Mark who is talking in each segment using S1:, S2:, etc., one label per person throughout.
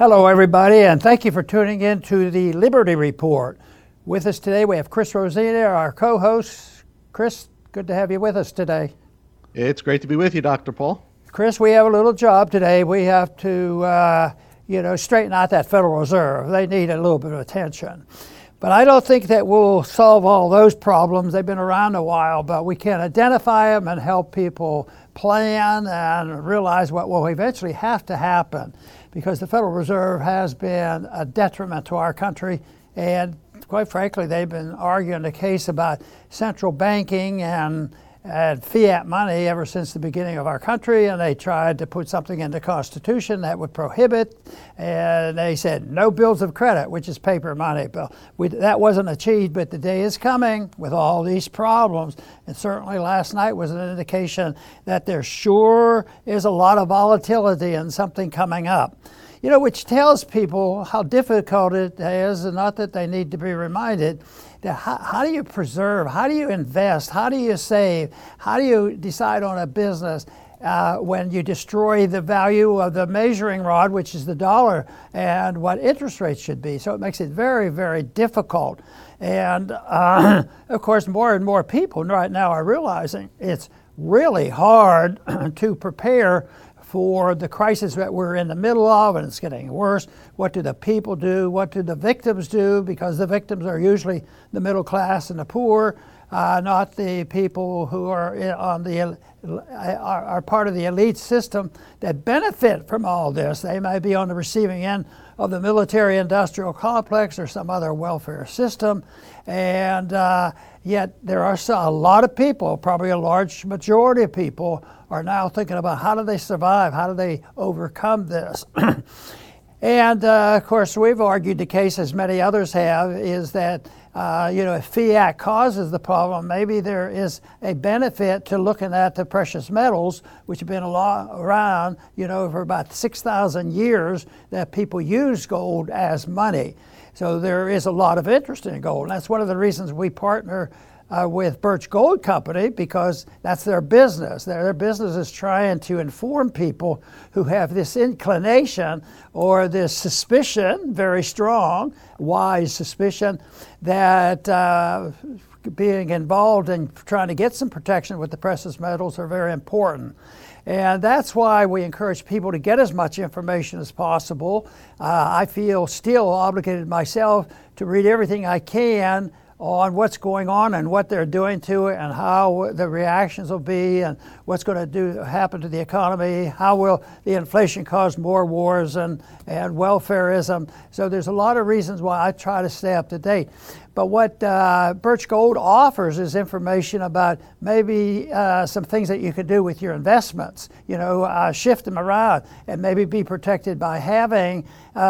S1: Hello, everybody, and thank you for tuning in to the Liberty Report. With us today, we have Chris Rosina, our co-host. Chris, good to have you with us today.
S2: It's great to be with you, Dr. Paul.
S1: Chris, we have a little job today. We have to, straighten out that Federal Reserve. They need a little bit of attention. But I don't think that we'll solve all those problems. They've been around a while, but we can identify them and help people plan and realize what will eventually have to happen, because the Federal Reserve has been a detriment to our country, and quite frankly, they've been arguing the case about central banking and fiat money ever since the beginning of our country, and they tried to put something in the Constitution that would prohibit, and they said no bills of credit, which is paper money. But that wasn't achieved, but the day is coming with all these problems, and certainly last night was an indication that there sure is a lot of volatility and something coming up. Which tells people how difficult it is, and not that they need to be reminded, that how do you preserve, how do you invest, how do you save, how do you decide on a business when you destroy the value of the measuring rod, which is the dollar, and what interest rates should be. So it makes it very, very difficult. And of course, more and more people right now are realizing it's really hard to prepare for the crisis that we're in the middle of, and it's getting worse. What do the people do? What do the victims do? Because the victims are usually the middle class and the poor, not the people who are are part of the elite system that benefit from all this. They may be on the receiving end of the military-industrial complex or some other welfare system, and yet there are a lot of people, probably a large majority of people, are now thinking about how do they survive, how do they overcome this. And of course, we've argued the case, as many others have, is that if fiat causes the problem, maybe there is a benefit to looking at the precious metals, which have been around, for about 6,000 years, that people use gold as money. So there is a lot of interest in gold. And that's one of the reasons we partner with Birch Gold Company, because that's their business. Their business is trying to inform people who have this inclination or this suspicion, very strong, wise suspicion, that being involved in trying to get some protection with the precious metals are very important. And that's why we encourage people to get as much information as possible. I feel still obligated myself to read everything I can on what's going on and what they're doing to it, and how the reactions will be, and what's going to happen to the economy, how will the inflation cause more wars and welfareism. So there's a lot of reasons why I try to stay up to date. But what Birch Gold offers is information about maybe some things that you can do with your investments, shift them around and maybe be protected by having,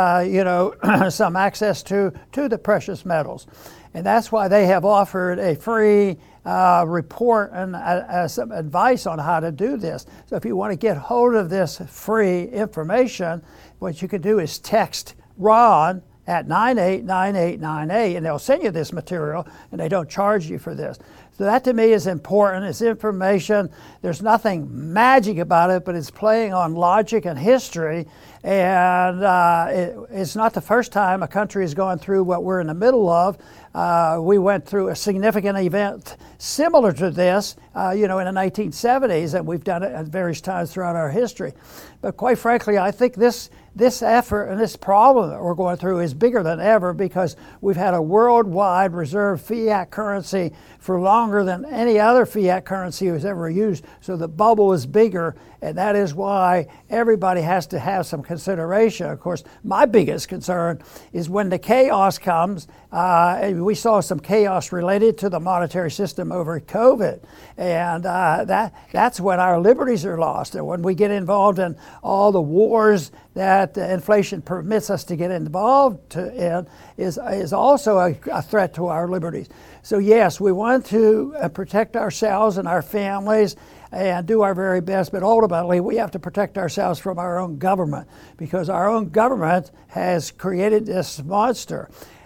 S1: some access to the precious metals. And that's why they have offered a free report and some advice on how to do this. So if you want to get hold of this free information, what you can do is text Ron at 989898, and they'll send you this material, and they don't charge you for this. So that to me is important. It's information. There's nothing magic about it, but it's playing on logic and history. And it's not the first time a country has gone through what we're in the middle of. We went through a significant event similar to this, in the 1970s, and we've done it at various times throughout our history. But quite frankly, I think this effort and this problem that we're going through is bigger than ever, because we've had a worldwide reserve fiat currency for longer than any other fiat currency was ever used. So the bubble is bigger, and that is why everybody has to have some consideration. Of course, my biggest concern is when the chaos comes. We saw some chaos related to the monetary system over COVID, and that's when our liberties are lost. And when we get involved in all the wars that inflation permits us to get involved in, is also a threat to our liberties. So yes, we want to protect ourselves and our families and do our very best, but ultimately we have to protect ourselves from our own government, because our own government has created this monster.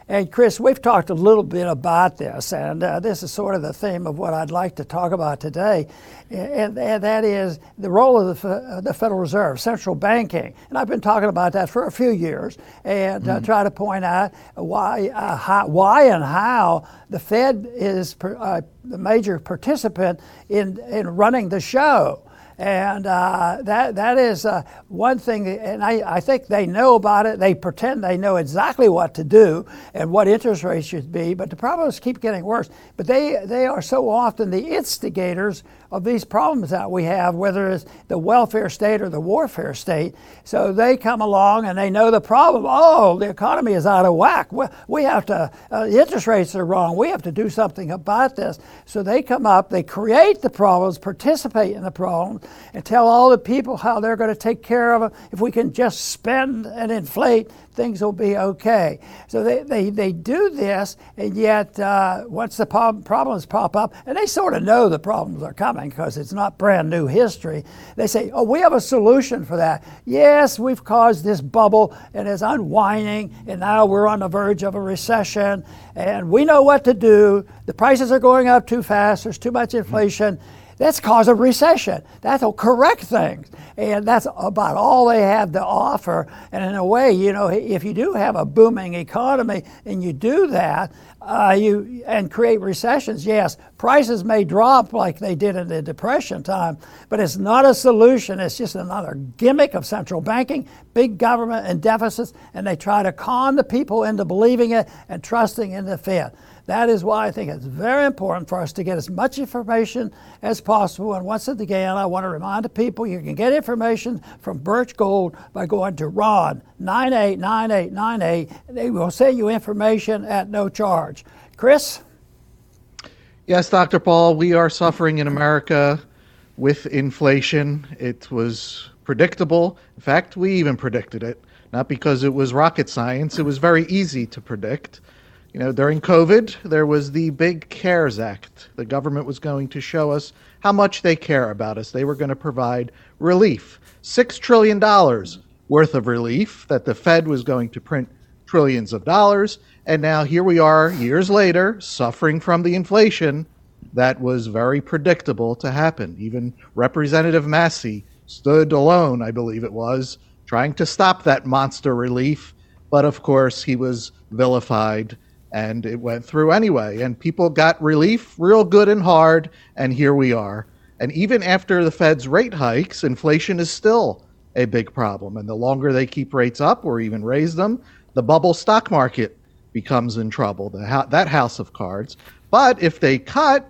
S1: And Chris, we've talked a little bit about this, and this is sort of the theme of what I'd like to talk about today, and that is the role of the Federal Reserve, central banking. And I've been talking about that for a few years, and try to point out why and how the Fed is the major participant in running the show. And that is one thing, and I think they know about it. They pretend they know exactly what to do and what interest rates should be, but the problems keep getting worse. But they are so often the instigators of these problems that we have, whether it's the welfare state or the warfare state. So they come along and they know the problem. Oh, the economy is out of whack. We have to, the interest rates are wrong. We have to do something about this. So they come up, they create the problems, participate in the problems, and tell all the people how they're going to take care of them. If we can just spend and inflate, things will be okay. So they do this, and yet once the problems pop up, and they sort of know the problems are coming because it's not brand new history, they say, oh, we have a solution for that. Yes, we've caused this bubble, and it's unwinding, and now we're on the verge of a recession, and we know what to do. The prices are going up too fast. There's too much inflation. That's cause a recession. That'll correct things. And that's about all they have to offer. And in a way, you know, if you do have a booming economy and you do that, and create recessions, yes, prices may drop like they did in the Depression time, but it's not a solution. It's just another gimmick of central banking, big government and deficits, and they try to con the people into believing it and trusting in the Fed. That is why I think it's very important for us to get as much information as possible. And once again, I want to remind the people you can get information from Birch Gold by going to Ron 989898. They will send you information at no charge. Chris?
S2: Yes, Dr. Paul, we are suffering in America with inflation. It was predictable. In fact, we even predicted it, not because it was rocket science. It was very easy to predict. You know, during COVID, there was the big CARES Act. The government was going to show us how much they care about us. They were going to provide relief, $6 trillion worth of relief that the Fed was going to print trillions of dollars. And now here we are years later, suffering from the inflation that was very predictable to happen. Even Representative Massey stood alone, I believe it was, trying to stop that monster relief. But of course, he was vilified. And it went through anyway, and people got relief real good and hard, and here we are. And even after the Fed's rate hikes, inflation is still a big problem. And the longer they keep rates up or even raise them, the bubble stock market becomes in trouble, that house of cards. But if they cut,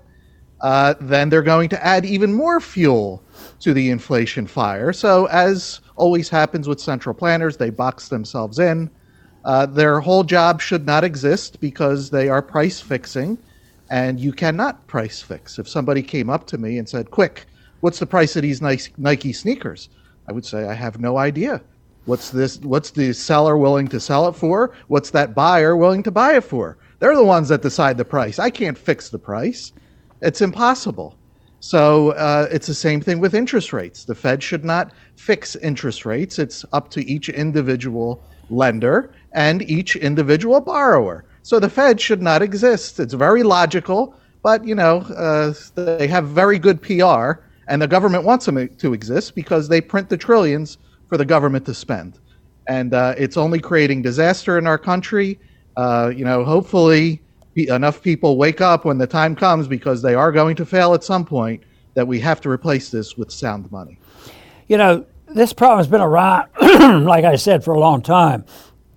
S2: then they're going to add even more fuel to the inflation fire. So as always happens with central planners, they box themselves in. Their whole job should not exist because they are price fixing, and you cannot price fix. If somebody came up to me and said, quick, what's the price of these Nike sneakers? I would say, I have no idea. What's the seller willing to sell it for? What's that buyer willing to buy it for? They're the ones that decide the price. I can't fix the price. It's impossible. So it's the same thing with interest rates. The Fed should not fix interest rates. It's up to each individual lender and each individual borrower. So the Fed should not exist. It's very logical, but you know, they have very good PR, and the government wants them to exist because they print the trillions for the government to spend. And it's only creating disaster in our country. You know, hopefully enough people wake up when the time comes, because they are going to fail at some point, that we have to replace this with sound money.
S1: You know, this problem has been around, like I said, for a long time.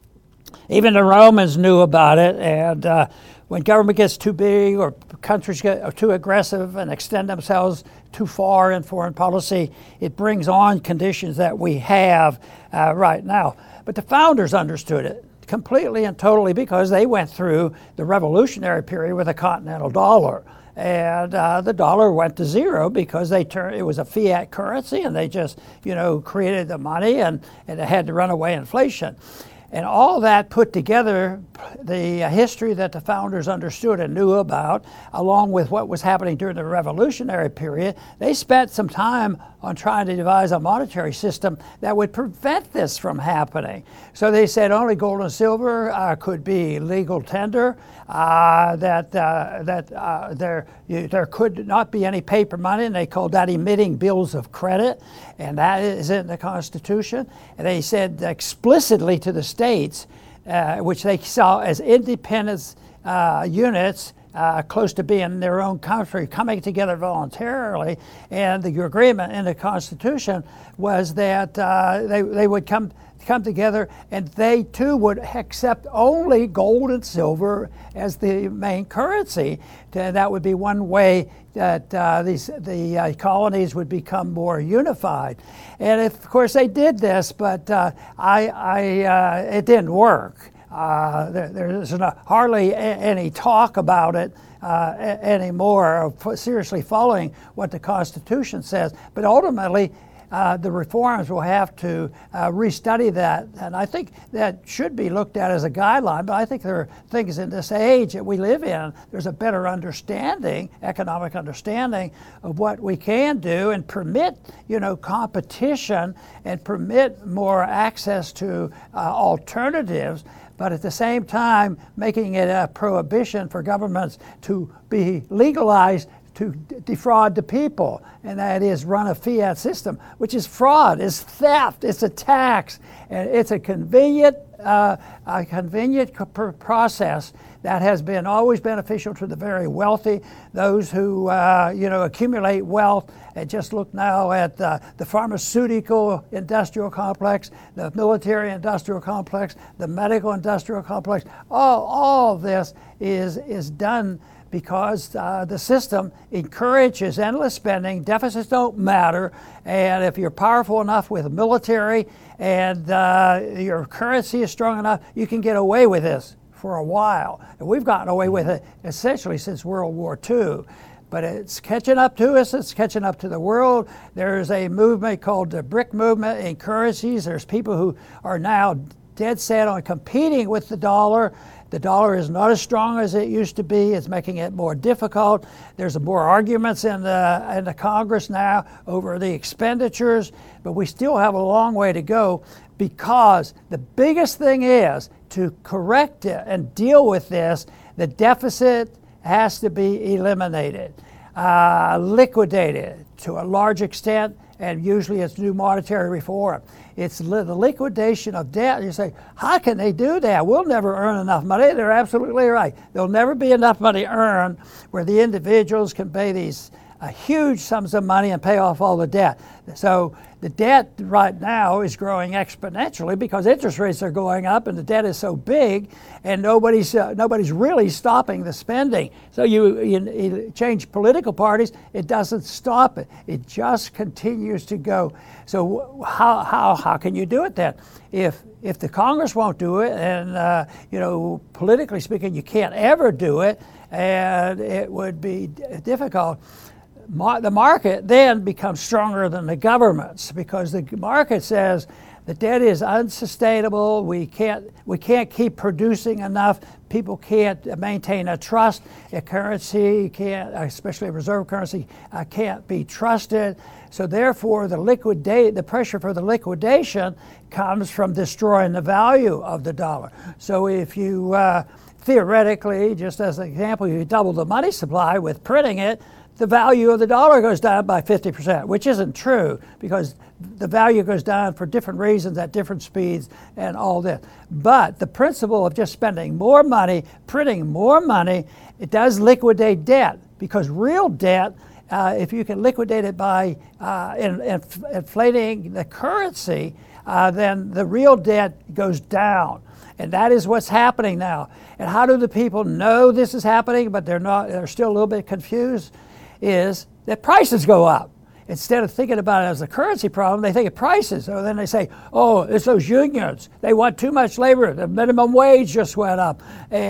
S1: Even the Romans knew about it, and when government gets too big or countries get too aggressive and extend themselves too far in foreign policy, it brings on conditions that we have right now. But the founders understood it completely and totally because they went through the revolutionary period with a continental dollar. And the dollar went to zero because it was a fiat currency, and they just, you know, created the money, and it had to run away inflation. And all that put together, the history that the founders understood and knew about, along with what was happening during the revolutionary period, they spent some time on trying to devise a monetary system that would prevent this from happening. So they said only gold and silver could be legal tender, that there could not be any paper money, and they called that emitting bills of credit, and that is in the Constitution. And they said explicitly to the states, which they saw as independent units, close to being their own country, coming together voluntarily, and the agreement in the Constitution was that they would come together, and they too would accept only gold and silver as the main currency. That would be one way that the colonies would become more unified. And of course they did this, but it didn't work. There's hardly any talk about it anymore, of seriously following what the Constitution says. But ultimately, the reforms will have to restudy that. And I think that should be looked at as a guideline, but I think there are things in this age that we live in, there's a better understanding, economic understanding of what we can do and permit, competition and permit more access to alternatives, but at the same time making it a prohibition for governments to be legalized to defraud the people, and that is run a fiat system, which is fraud, is theft, it's a tax, and it's a convenient process that has been always beneficial to the very wealthy, those who accumulate wealth. And just look now at the pharmaceutical industrial complex, the military industrial complex, the medical industrial complex. All of this is done because the system encourages endless spending. Deficits don't matter, and if you're powerful enough with the military and your currency is strong enough, you can get away with this for a while. And we've gotten away with it essentially since World War II. But it's catching up to us, it's catching up to the world. There's a movement called the BRIC movement in currencies. There's people who are now dead set on competing with the dollar. The dollar is not as strong as it used to be. It's making it more difficult. There's more arguments in the Congress now over the expenditures, but we still have a long way to go, because the biggest thing is to correct it and deal with this. The deficit has to be eliminated, liquidated to a large extent, and usually it's new monetary reform. It's the liquidation of debt. You say, how can they do that? We'll never earn enough money. They're absolutely right. There'll never be enough money earned where the individuals can pay these huge sums of money and pay off all the debt. So the debt right now is growing exponentially because interest rates are going up and the debt is so big, and nobody's really stopping the spending. So you change political parties, it doesn't stop it. It just continues to go. So how can you do it then? If the Congress won't do it, and politically speaking, you can't ever do it, and it would be difficult. The market then becomes stronger than the governments, because the market says the debt is unsustainable. We can't keep producing enough. People can't maintain a trust. A currency can't, especially a reserve currency, can't be trusted. So therefore, the pressure for the liquidation comes from destroying the value of the dollar. So if you theoretically, just as an example, you double the money supply with printing it, the value of the dollar goes down by 50%, which isn't true, because the value goes down for different reasons at different speeds and all this. But the principle of just spending more money, printing more money, it does liquidate debt, because real debt, if you can liquidate it by inflating the currency, then the real debt goes down. And that is what's happening now. And how do the people know this is happening, but they're still a little bit confused? Is that prices go up. Instead of thinking about it as a currency problem, they think of prices. So then they say, oh, it's those unions. They want too much labor. The minimum wage just went up.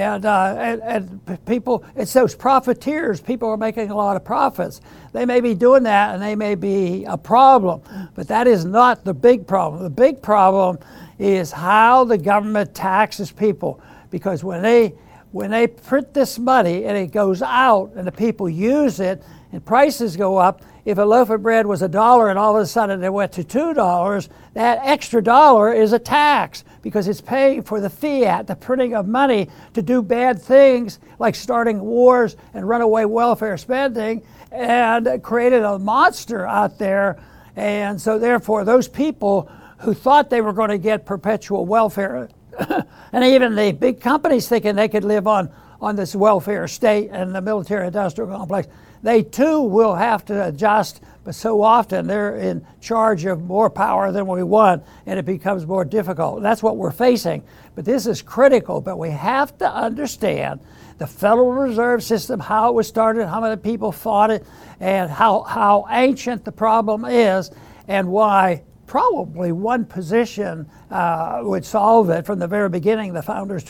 S1: And people, it's those profiteers. People are making a lot of profits. They may be doing that, and they may be a problem. But that is not the big problem. The big problem is how the government taxes people. Because when they print this money and it goes out and the people use it and prices go up, if a loaf of bread was $1 and all of a sudden it went to $2, that extra dollar is a tax because it's paying for the fiat, the printing of money to do bad things like starting wars and runaway welfare spending, and created a monster out there. And so therefore those people who thought they were going to get perpetual welfare and even the big companies thinking they could live on this welfare state and the military-industrial complex, they too will have to adjust, but so often they're in charge of more power than we want, and it becomes more difficult. That's what we're facing. But this is critical, but we have to understand the Federal Reserve System, how it was started, how many people fought it, and how ancient the problem is, and why probably one position would solve it from the very beginning. The founders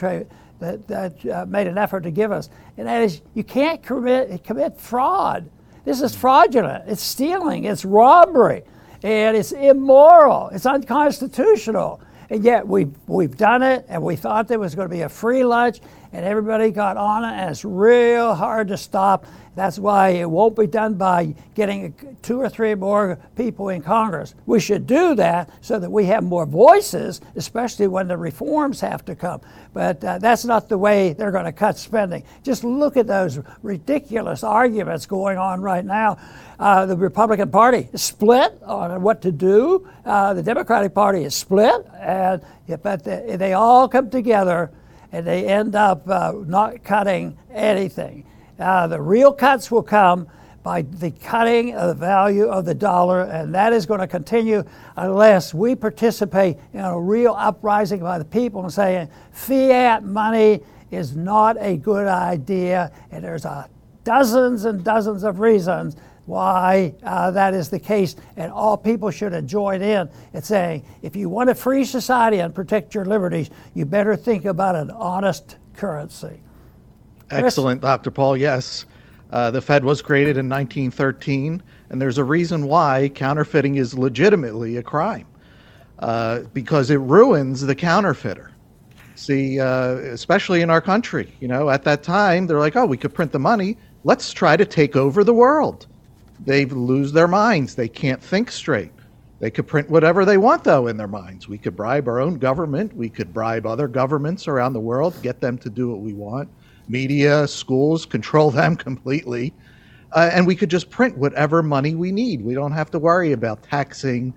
S1: that made an effort to give us, and that is you can't commit fraud. This is fraudulent. It's stealing. It's robbery, and it's immoral. It's unconstitutional. And yet we've done it, and we thought there was going to be a free lunch, and everybody got on it, and it's real hard to stop. That's why it won't be done by getting 2 or 3 more people in Congress. We should do that so that we have more voices, especially when the reforms have to come. But that's not the way they're going to cut spending. Just look at those ridiculous arguments going on right now. The Republican Party is split on what to do. The Democratic Party is split, but they all come together and they end up not cutting anything. The real cuts will come by the cutting of the value of the dollar, and that is going to continue unless we participate in a real uprising by the people and saying fiat money is not a good idea, and there's dozens and dozens of reasons why that is the case, and all people should join in saying, if you want a free society and protect your liberties, you better think about an honest currency.
S2: Excellent, Dr. Paul. Yes, the Fed was created in 1913, and there's a reason why counterfeiting is legitimately a crime, because it ruins the counterfeiter. See, especially in our country, at that time, they're like, oh, we could print the money. Let's try to take over the world. They lose their minds. They can't think straight. They could print whatever they want, though, in their minds. We could bribe our own government. We could bribe other governments around the world, get them to do what we want. Media, schools, control them completely. And we could just print whatever money we need. We don't have to worry about taxing,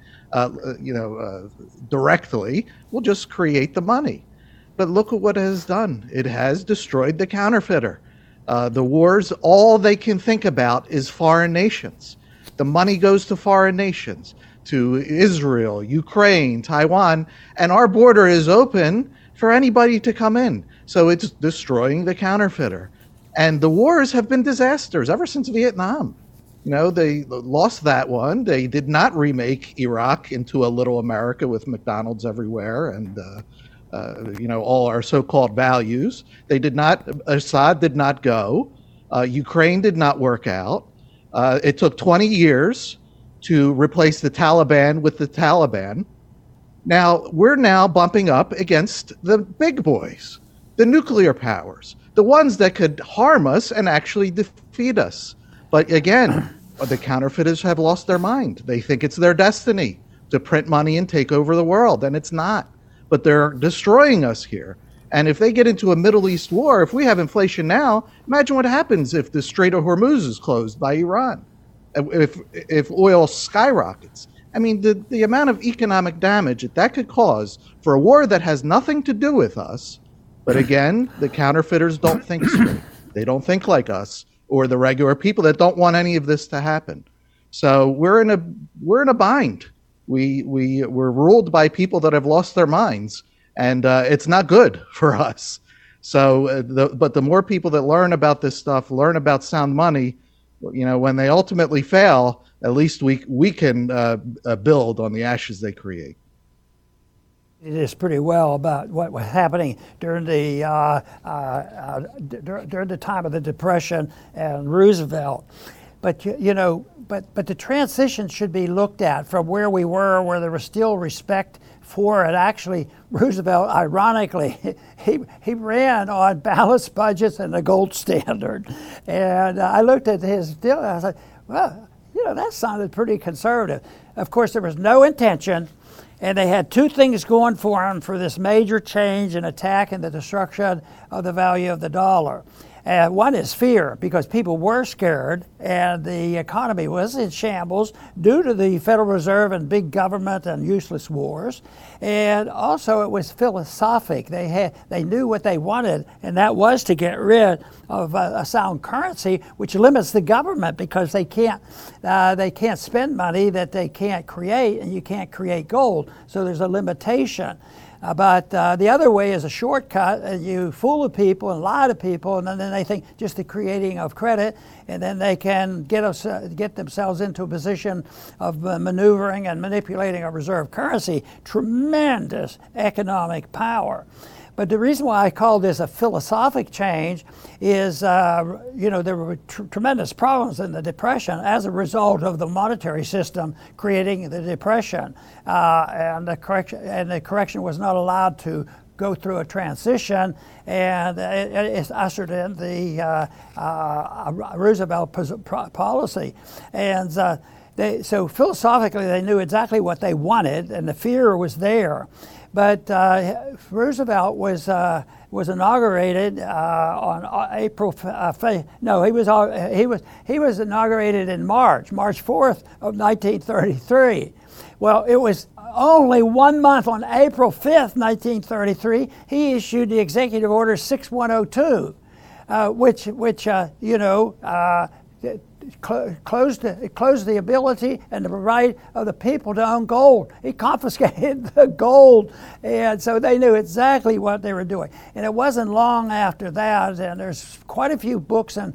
S2: directly. We'll just create the money. But look at what it has done. It has destroyed the counterfeiter. The wars, all they can think about is foreign nations. The money goes to foreign nations, to Israel, Ukraine, Taiwan, and our border is open for anybody to come in. So it's destroying the counterfeiter. And the wars have been disasters ever since Vietnam. They lost that one. They did not remake Iraq into a little America with McDonald's everywhere and all our so-called values. They did not. Assad did not go. Ukraine did not work out. It took 20 years to replace the Taliban with the Taliban. Now, we're bumping up against the big boys, the nuclear powers, the ones that could harm us and actually defeat us. But again, the counterfeiters have lost their mind. They think it's their destiny to print money and take over the world, and it's not. But they're destroying us here. And if they get into a Middle East war, if we have inflation now, imagine what happens if the Strait of Hormuz is closed by Iran, if oil skyrockets. I mean, the amount of economic damage that could cause for a war that has nothing to do with us. But again, the counterfeiters don't think straight. They don't think like us or the regular people that don't want any of this to happen. So we're in a bind. We're ruled by people that have lost their minds, and it's not good for us. So, but the more people that learn about this stuff, learn about sound money, when they ultimately fail, at least we can build on the ashes they create.
S1: It is pretty well about what was happening during the time of the Depression and Roosevelt. but but the transition should be looked at from where we were, where there was still respect for it. Actually, Roosevelt, ironically, he ran on balanced budgets and the gold standard. And I looked at his deal and I was like, well, that sounded pretty conservative. Of course, there was no intention, and they had two things going for them for this major change and attack and the destruction of the value of the dollar. One is fear, because people were scared and the economy was in shambles due to the Federal Reserve and big government and useless wars. And also it was philosophic. They knew what they wanted, and that was to get rid of a sound currency, which limits the government because they can't spend money that they can't create, and you can't create gold. So there's a limitation. But the other way is a shortcut, and you fool the people and lie to people, and then they think just the creating of credit, and then they can get themselves into a position of maneuvering and manipulating a reserve currency. Tremendous economic power. But the reason why I call this a philosophic change is, there were tremendous problems in the Depression as a result of the monetary system creating the Depression, and the correction was not allowed to go through a transition, and it ushered in the Roosevelt policy, and so philosophically they knew exactly what they wanted, and the fear was there. But Roosevelt was inaugurated on April. He was inaugurated in March 4th of 1933. Well, it was only 1 month, on April 5th, 1933, he issued the Executive Order 6102, which closed the ability and the right of the people to own gold. He confiscated the gold, and so they knew exactly what they were doing. And it wasn't long after that, and there's quite a few books and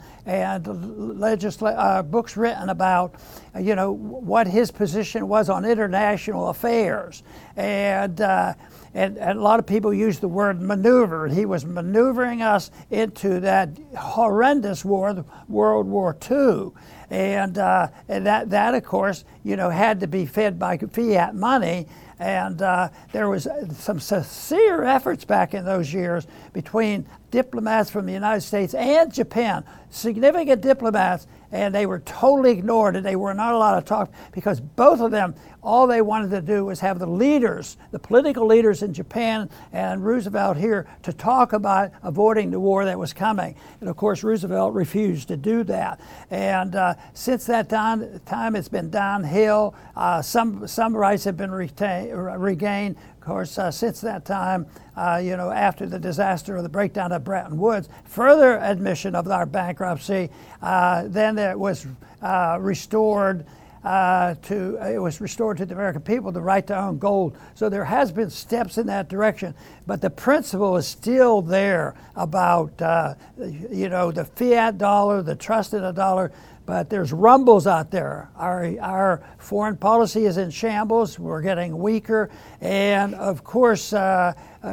S1: books written about what his position was on international affairs, and a lot of people use the word maneuver. He was maneuvering us into that horrendous war, World War II. And that of course, had to be fed by fiat money. And there was some sincere efforts back in those years between diplomats from the United States and Japan, significant diplomats, and they were totally ignored, and they were not allowed to talk because both of them, all they wanted to do was have the leaders, the political leaders in Japan and Roosevelt here, to talk about avoiding the war that was coming. And of course, Roosevelt refused to do that. And since that time, it's been downhill. Some rights have been regained. Of course, since that time, after the disaster of the breakdown of Bretton Woods, further admission of our bankruptcy, then it was restored to the American people the right to own gold. So there has been steps in that direction, but the principle is still there about the fiat dollar, the trust in the dollar. But there's rumbles out there. Our foreign policy is in shambles. We're getting weaker, and of course, our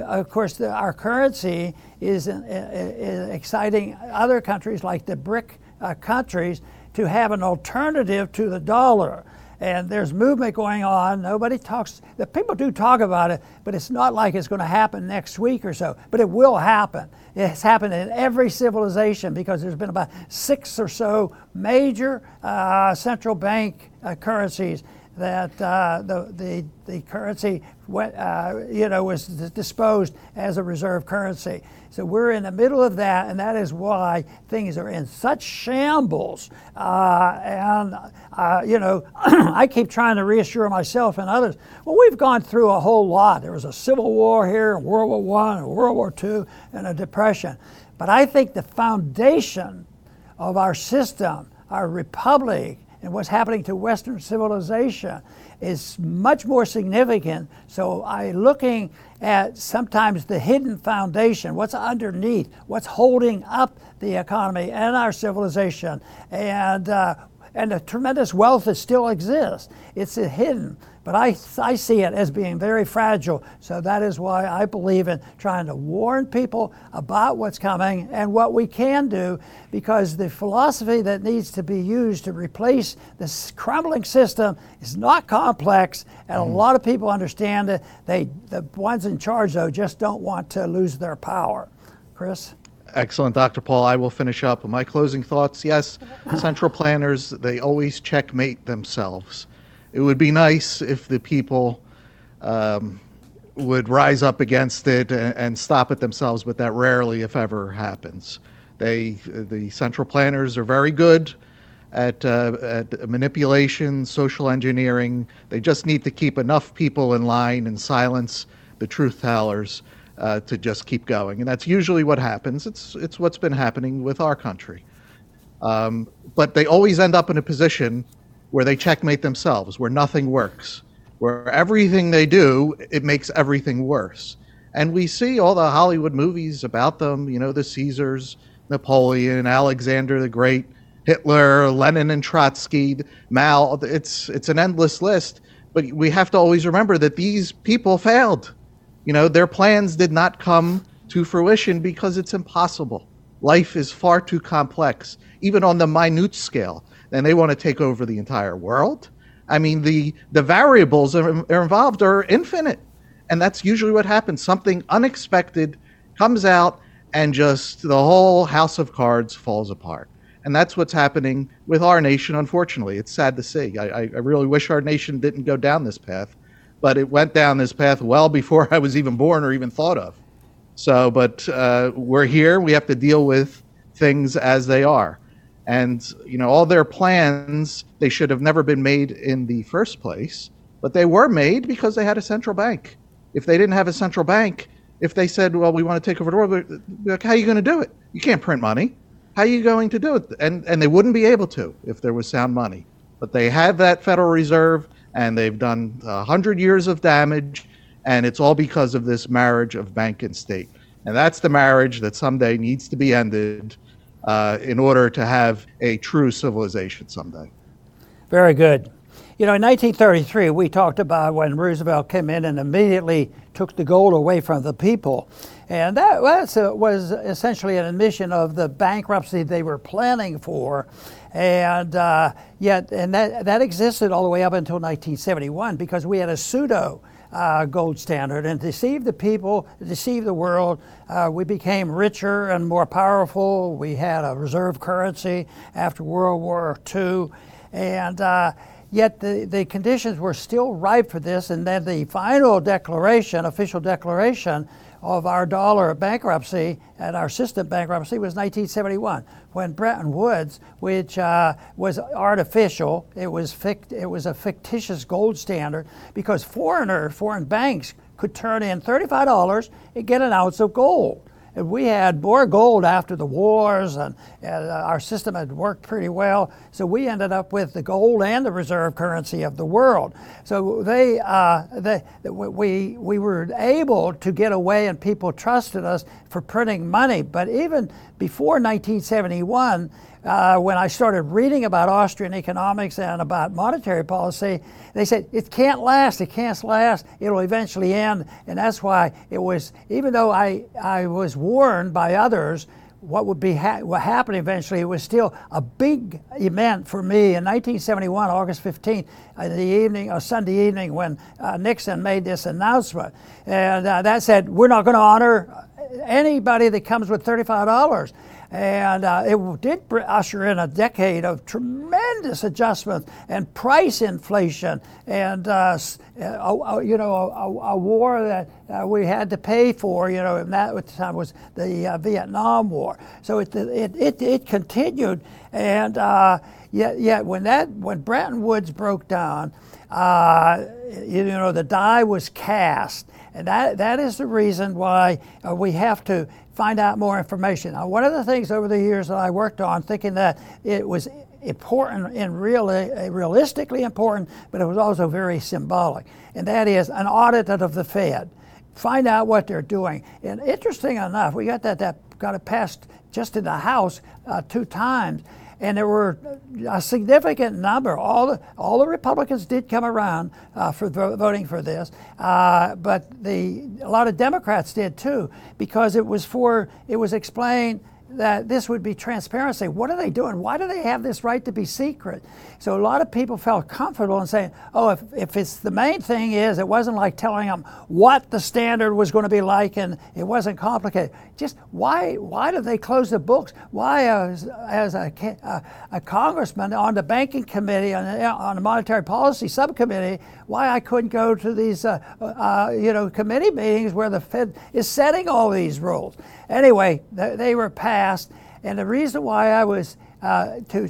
S1: currency is exciting other countries like the BRIC countries to have an alternative to the dollar. And there's movement going on. Nobody talks. The people do talk about it, but it's not like it's going to happen next week or so. But it will happen. It's happened in every civilization because there's been about 6 or so major central bank currencies that the currency was disposed as a reserve currency. So we're in the middle of that, and that is why things are in such shambles. I keep trying to reassure myself and others, well, we've gone through a whole lot. There was a civil war here, World War I, and World War II, and a depression. But I think the foundation of our system, our republic, and what's happening to Western civilization is much more significant. So I'm looking at sometimes the hidden foundation, what's underneath, what's holding up the economy and our civilization. And and the tremendous wealth that still exists. It's hidden, but I see it as being very fragile. So that is why I believe in trying to warn people about what's coming and what we can do, because the philosophy that needs to be used to replace this crumbling system is not complex, and a lot of people understand it. The ones in charge, though, just don't want to lose their power. Chris?
S2: Excellent, Dr. Paul. I will finish up with my closing thoughts. Yes, central planners, they always checkmate themselves. It would be nice if the people would rise up against it and stop it themselves, but that rarely, if ever, happens. The central planners are very good at manipulation, social engineering. They just need to keep enough people in line and silence the truth tellers to just keep going. And that's usually what happens. It's what's been happening with our country. But they always end up in a position where they checkmate themselves, where nothing works, where everything they do, it makes everything worse. And we see all the Hollywood movies about them, the Caesars, Napoleon, Alexander the Great, Hitler, Lenin and Trotsky, Mao. It's an endless list, but we have to always remember that these people failed. Their plans did not come to fruition because it's impossible. Life is far too complex, even on the minute scale. And they want to take over the entire world. I mean, the variables are involved are infinite. And that's usually what happens. Something unexpected comes out and just the whole house of cards falls apart. And that's what's happening with our nation, unfortunately. It's sad to see. I really wish our nation didn't go down this path. But it went down this path well before I was even born or even thought of. So, but we're here. We have to deal with things as they are. And, all their plans, they should have never been made in the first place. But they were made because they had a central bank. If they didn't have a central bank, if they said, well, we want to take over the world, like, how are you going to do it? You can't print money. How are you going to do it? And they wouldn't be able to if there was sound money. But they have that Federal Reserve, and they've done 100 years of damage, and it's all because of this marriage of bank and state. And that's the marriage that someday needs to be ended in order to have a true civilization someday.
S1: Very good. In 1933, we talked about when Roosevelt came in and immediately took the gold away from the people. And that was essentially an admission of the bankruptcy they were planning for. And that existed all the way up until 1971 because we had a pseudo gold standard and deceived the people, deceived the world. We became richer and more powerful. We had a reserve currency after World War II. And yet the conditions were still ripe for this. And then the final declaration, official declaration of our dollar bankruptcy and our system bankruptcy was 1971, when Bretton Woods, which was artificial, it was a fictitious gold standard because foreign banks could turn in $35 and get an ounce of gold. And we had more gold after the wars, and our system had worked pretty well. So we ended up with the gold and the reserve currency of the world. So we were able to get away, and people trusted us for printing money. But even before 1971, when I started reading about Austrian economics and about monetary policy, they said, it can't last, it'll eventually end. And that's why it was, even though I was warned by others what would happen eventually, it was still a big event for me in 1971, August 15th, Sunday evening, when Nixon made this announcement. And that said, we're not going to honor anybody that comes with $35. And it did usher in a decade of tremendous adjustment and price inflation, and a war that we had to pay for. And that at the time was the Vietnam War. So it continued, and yet when Bretton Woods broke down, the die was cast, and that is the reason why we have to find out more information. Now, one of the things over the years that I worked on, thinking that it was important and realistically important, but it was also very symbolic, and that is an audit of the Fed. Find out what they're doing. And interesting enough, we got it passed just in the House 2 times. and there were a significant number. All the Republicans did come around for voting for this, but a lot of Democrats did too, because it was explained that this would be transparency. What are they doing? Why do they have this right to be secret? So a lot of people felt comfortable in saying, oh, if it's the main thing is, it wasn't like telling them what the standard was going to be like, and it wasn't complicated. Just why did they close the books? Why, as a congressman on the banking committee, on the monetary policy subcommittee, why I couldn't go to these committee meetings where the Fed is setting all these rules? Anyway, they were passed, and the reason why I was to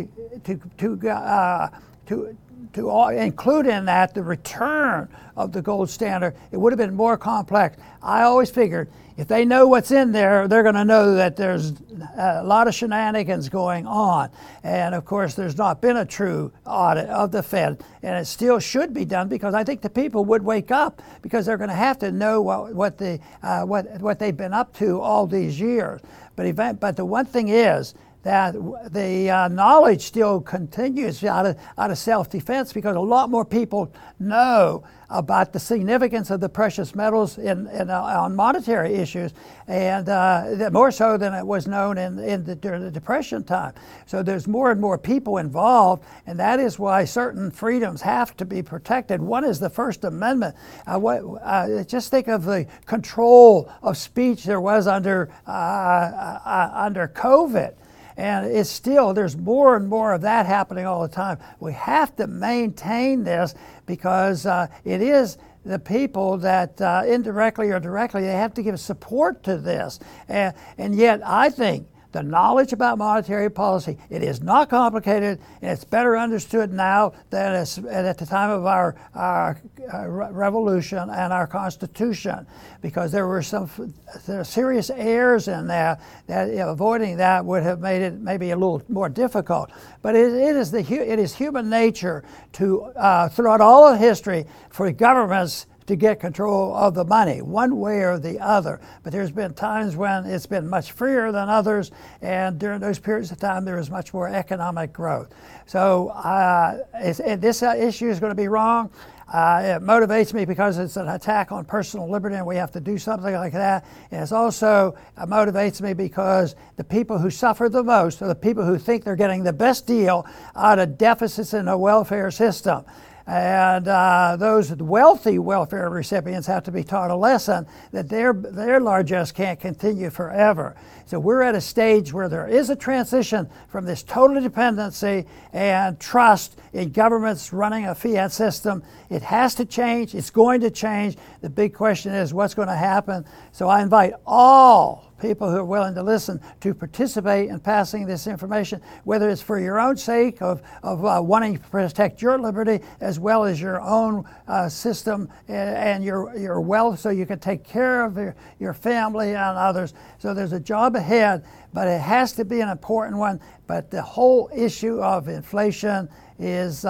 S1: include in that the return of the gold standard, it would have been more complex. I always figured if they know what's in there, they're going to know that there's a lot of shenanigans going on. And of course, there's not been a true audit of the Fed, and it still should be done, because I think the people would wake up, because they're going to have to know what they've been up to all these years. But the one thing is that the knowledge still continues out of self-defense, because a lot more people know about the significance of the precious metals on monetary issues, and more so than it was known during the Depression time. So there's more and more people involved, and that is why certain freedoms have to be protected. One is the First Amendment. Just think of the control of speech there was under COVID. And it's still, there's more and more of that happening all the time. We have to maintain this, because it is the people that indirectly or directly, they have to give support to this. And yet I think the knowledge about monetary policy, it is not complicated, and it's better understood now than at the time of our revolution and our Constitution, because there were serious errors in that avoiding that would have made it maybe a little more difficult. But it is human nature to, throughout all of history, for governments to get control of the money, one way or the other. But there's been times when it's been much freer than others, and during those periods of time there was much more economic growth. So this issue is going to be wrong. It motivates me because it's an attack on personal liberty, and we have to do something like that. And it also motivates me because the people who suffer the most are the people who think they're getting the best deal out of deficits in the welfare system. And those wealthy welfare recipients have to be taught a lesson that their largesse can't continue forever. So we're at a stage where there is a transition from this total dependency and trust in governments running a fiat system. It has to change. It's going to change. The big question is what's going to happen. So I invite all people who are willing to listen to participate in passing this information, whether it's for your own sake of wanting to protect your liberty, as well as your own system and your wealth, so you can take care of your family and others. So there's a job ahead, but it has to be an important one. But the whole issue of inflation is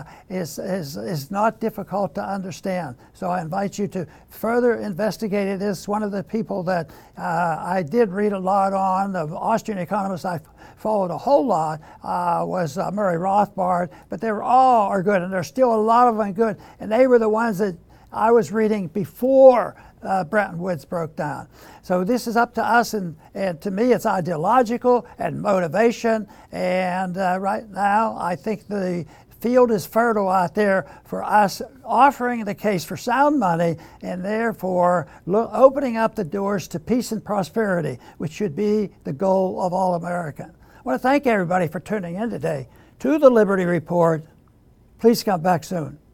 S1: not difficult to understand. So I invite you to further investigate this. One of the people that I did read a lot on, the Austrian economists I followed a whole lot, was Murray Rothbard, but they all are good, and there's still a lot of them good, and they were the ones that I was reading before Bretton Woods broke down. So this is up to us, and to me it's ideological and motivation, and right now I think the field is fertile out there for us offering the case for sound money, and therefore opening up the doors to peace and prosperity, which should be the goal of all Americans. I want to thank everybody for tuning in today to the Liberty Report. Please come back soon.